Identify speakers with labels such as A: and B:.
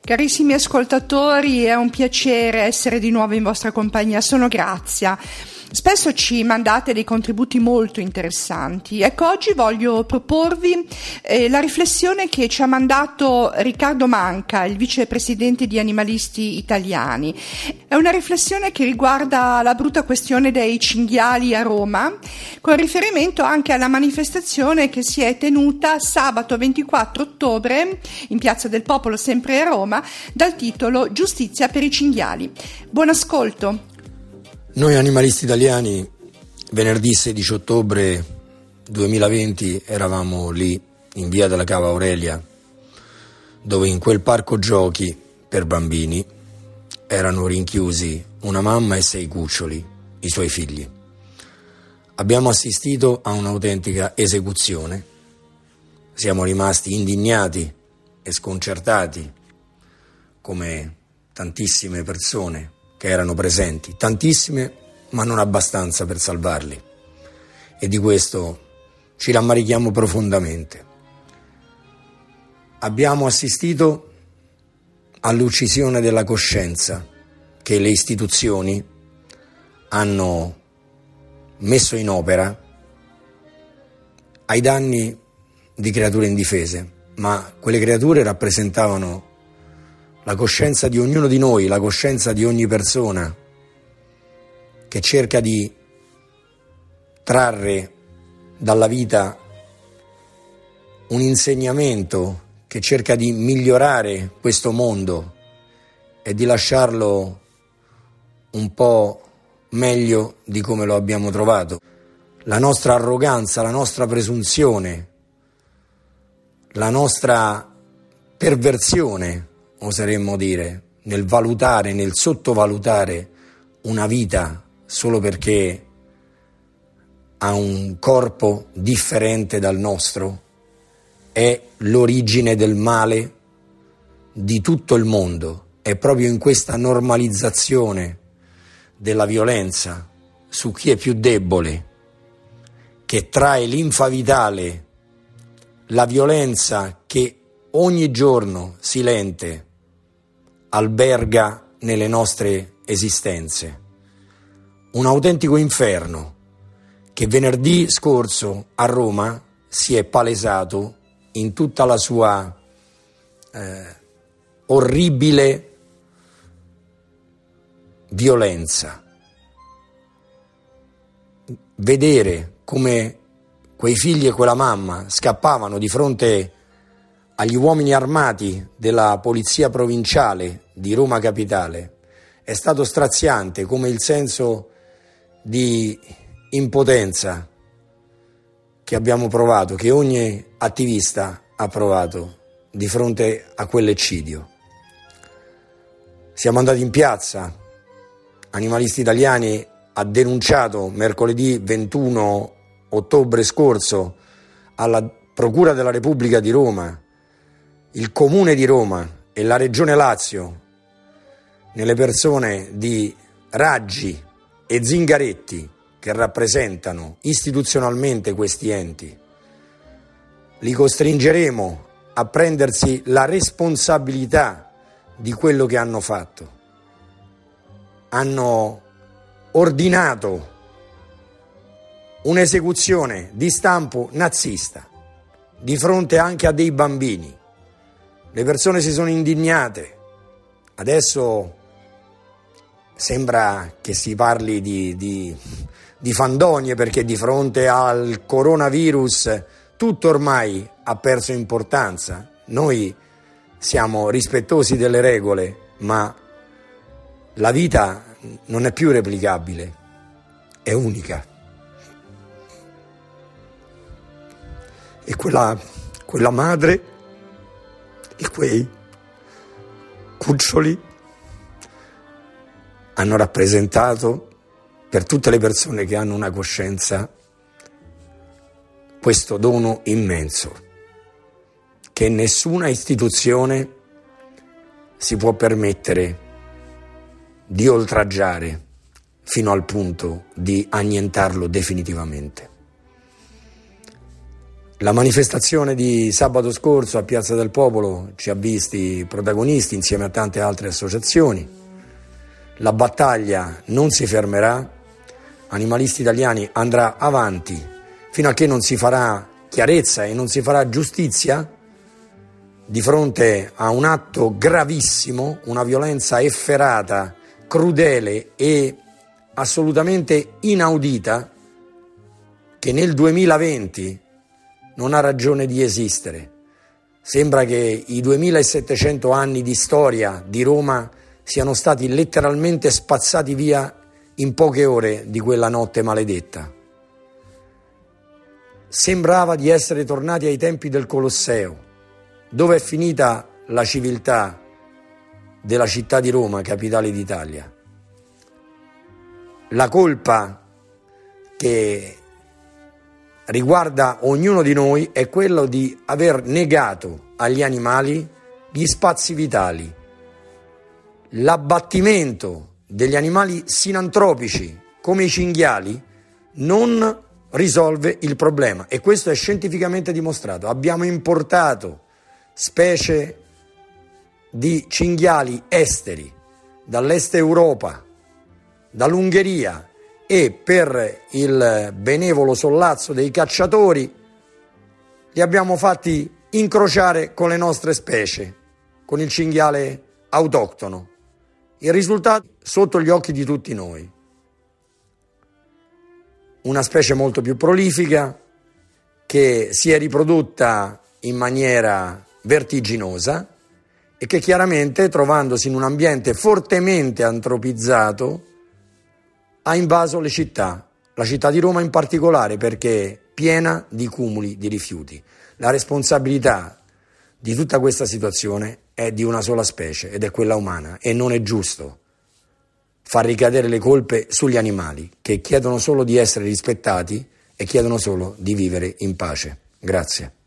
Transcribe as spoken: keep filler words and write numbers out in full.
A: Carissimi ascoltatori, è un piacere essere di nuovo in vostra compagnia, sono Grazia. Spesso ci mandate dei contributi molto interessanti. Ecco, oggi voglio proporvi eh, la riflessione che ci ha mandato Riccardo Manca, il vicepresidente di Animalisti Italiani. È una riflessione che riguarda la brutta questione dei cinghiali a Roma, con riferimento anche alla manifestazione che si è tenuta sabato ventiquattro ottobre in Piazza del Popolo, sempre a Roma, dal titolo Giustizia per i cinghiali. Buon ascolto.
B: Noi animalisti italiani venerdì sedici ottobre duemilaventi eravamo lì in via della Cava Aurelia, dove in quel parco giochi per bambini erano rinchiusi una mamma e sei cuccioli, i suoi figli. Abbiamo assistito a un'autentica esecuzione. Siamo rimasti indignati e sconcertati, come tantissime persone che erano presenti, tantissime ma non abbastanza per salvarli, e di questo ci rammarichiamo profondamente. Abbiamo assistito all'uccisione della coscienza che le istituzioni hanno messo in opera ai danni di creature indifese, ma quelle creature rappresentavano la coscienza di ognuno di noi, la coscienza di ogni persona che cerca di trarre dalla vita un insegnamento, che cerca di migliorare questo mondo e di lasciarlo un po' meglio di come lo abbiamo trovato. La nostra arroganza, la nostra presunzione, la nostra perversione, oseremmo dire, nel valutare, nel sottovalutare una vita solo perché ha un corpo differente dal nostro, è l'origine del male di tutto il mondo. È proprio in questa normalizzazione della violenza su chi è più debole che trae linfa vitale la violenza che ogni giorno silente alberga nelle nostre esistenze. Un autentico inferno che venerdì scorso a Roma si è palesato in tutta la sua eh, orribile violenza. Vedere come quei figli e quella mamma scappavano di fronte agli uomini armati della polizia provinciale di Roma Capitale è stato straziante, come il senso di impotenza che abbiamo provato, che ogni attivista ha provato di fronte a quell'eccidio. Siamo andati in piazza, Animalisti Italiani ha denunciato mercoledì ventuno ottobre scorso alla Procura della Repubblica di Roma, il Comune di Roma e la Regione Lazio, nelle persone di Raggi e Zingaretti, che rappresentano istituzionalmente questi enti. Li costringeremo a prendersi la responsabilità di quello che hanno fatto. Hanno ordinato un'esecuzione di stampo nazista di fronte anche a dei bambini. Le persone si sono indignate. Adesso sembra che si parli di, di, di fandonie, perché di fronte al coronavirus tutto ormai ha perso importanza. Noi siamo rispettosi delle regole, ma la vita non è più replicabile, è unica. E quella, quella madre e quei cuccioli hanno rappresentato per tutte le persone che hanno una coscienza questo dono immenso che nessuna istituzione si può permettere di oltraggiare fino al punto di annientarlo definitivamente. La manifestazione di sabato scorso a Piazza del Popolo ci ha visti protagonisti insieme a tante altre associazioni. La battaglia non si fermerà, Animalisti Italiani andrà avanti fino a che non si farà chiarezza e non si farà giustizia di fronte a un atto gravissimo, una violenza efferata, crudele e assolutamente inaudita che nel duemilaventi non ha ragione di esistere. Sembra che i duemilasettecento anni di storia di Roma siano stati letteralmente spazzati via in poche ore di quella notte maledetta. Sembrava di essere tornati ai tempi del Colosseo. Dove è finita la civiltà della città di Roma, capitale d'Italia? La colpa che riguarda ognuno di noi è quello di aver negato agli animali gli spazi vitali. L'abbattimento degli animali sinantropici come i cinghiali non risolve il problema e questo è scientificamente dimostrato. Abbiamo importato specie di cinghiali esteri dall'est Europa, dall'Ungheria, e per il benevolo sollazzo dei cacciatori li abbiamo fatti incrociare con le nostre specie, con il cinghiale autoctono. Il risultato sotto gli occhi di tutti noi. Una specie molto più prolifica che si è riprodotta in maniera vertiginosa e che chiaramente, trovandosi in un ambiente fortemente antropizzato, ha invaso le città, la città di Roma in particolare, perché è piena di cumuli di rifiuti. La responsabilità di tutta questa situazione è di una sola specie ed è quella umana e non è giusto far ricadere le colpe sugli animali che chiedono solo di essere rispettati e chiedono solo di vivere in pace. Grazie.